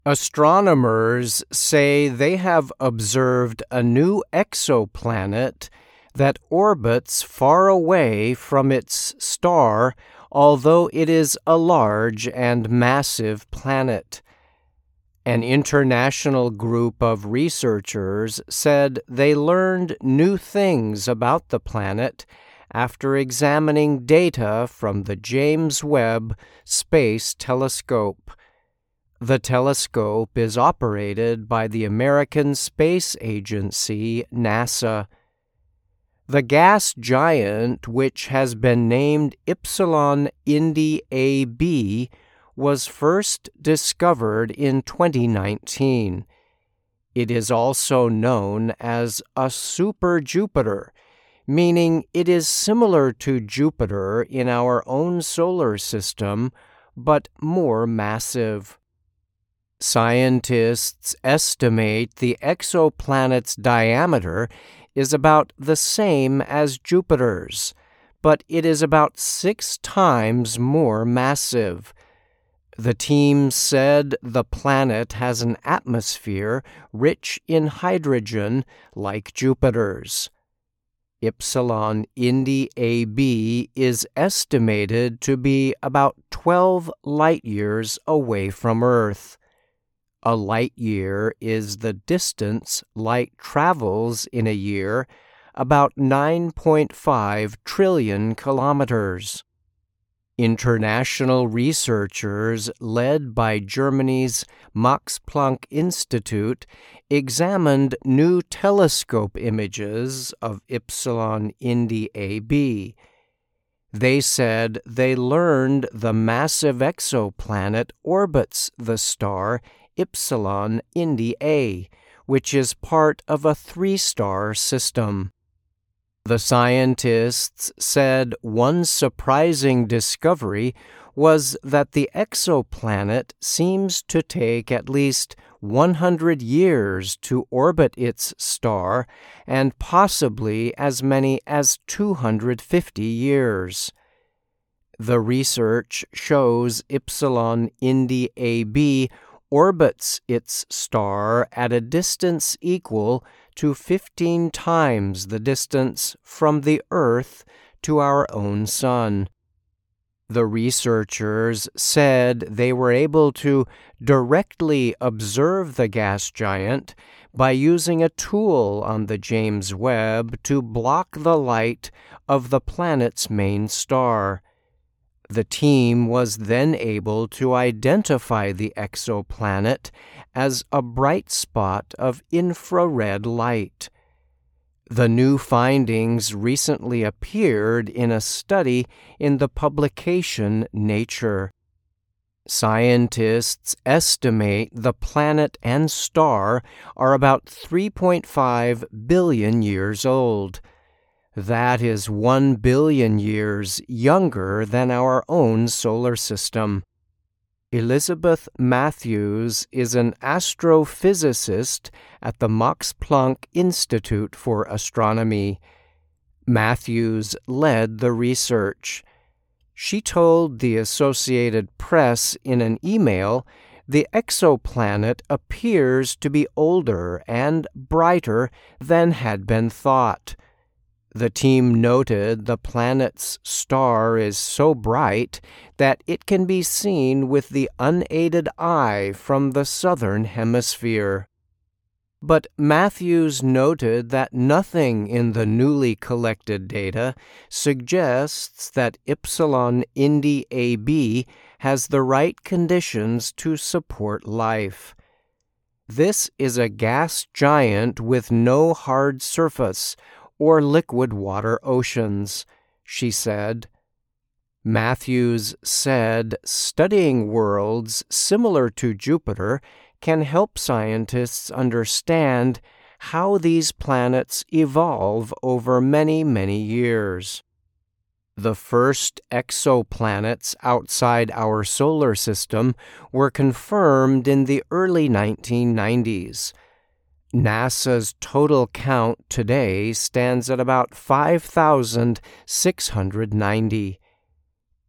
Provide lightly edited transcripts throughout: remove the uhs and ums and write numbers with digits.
Astronomers say they have observed a new exoplanet that orbits far away from its star, although it is a large and massive planet. An international group of researchers said they learned new things about the planet after examining data from the James Webb Space Telescope. The telescope is operated by the American Space Agency, NASA. The gas giant, which has been named Epsilon Indi AB, was first discovered in 2019. It is also known as a superjupiter, meaning it is similar to Jupiter in our own solar system, but more massive. Scientists estimate the exoplanet's diameter is about the same as Jupiter's, but it is about 6 times more massive. The team said the planet has an atmosphere rich in hydrogen like Jupiter's. Epsilon Indi AB is estimated to be about 12 light-years away from Earth. A light-year is the distance light travels in a year, about 9.5 trillion kilometers. International researchers led by Germany's Max Planck Institute examined new telescope images of Epsilon Indi AB. They said they learned the massive exoplanet orbits the star Epsilon Indi A, which is part of a 3-star system. The scientists said one surprising discovery was that the exoplanet seems to take at least 100 years to orbit its star and possibly as many as 250 years. The research shows Epsilon Indi AB orbits its star at a distance equal to 15 times the distance from the Earth to our own Sun. The researchers said they were able to directly observe the gas giant by using a tool on the James Webb to block the light of the planet's main star. The team was then able to identify the exoplanet as a bright spot of infrared light. The new findings recently appeared in a study in the publication Nature. Scientists estimate the planet and star are about 3.5 billion years old. That is 1 billion years younger than our own solar system. Elizabeth Matthews is an astrophysicist at the Max Planck Institute for Astronomy. Matthews led the research. She told the Associated Press in an email, "The exoplanet appears to be older and brighter than had been thought." The team noted the planet's star is so bright that it can be seen with the unaided eye from the southern hemisphere. But Matthews noted that nothing in the newly collected data suggests that Epsilon Indi AB has the right conditions to support life. This is a gas giant with no hard surface or liquid water oceans, she said. Matthews said studying worlds similar to Jupiter can help scientists understand how these planets evolve over many, many years. The first exoplanets outside our solar system were confirmed in the early 1990s. NASA's total count today stands at about 5,690.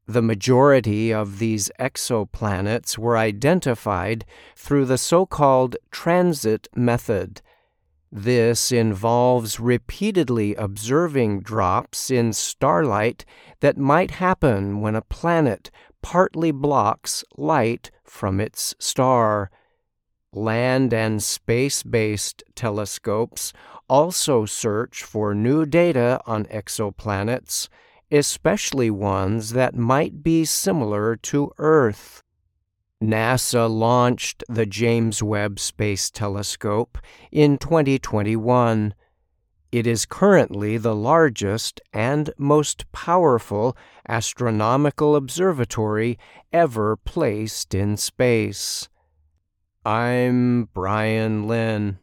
The majority of these exoplanets were identified through the so-called transit method. This involves repeatedly observing drops in starlight that might happen when a planet partly blocks light from its star. Land and space-based telescopes also search for new data on exoplanets, especially ones that might be similar to Earth. NASA launched the James Webb Space Telescope in 2021. It is currently the largest and most powerful astronomical observatory ever placed in space. I'm Brian Lynn.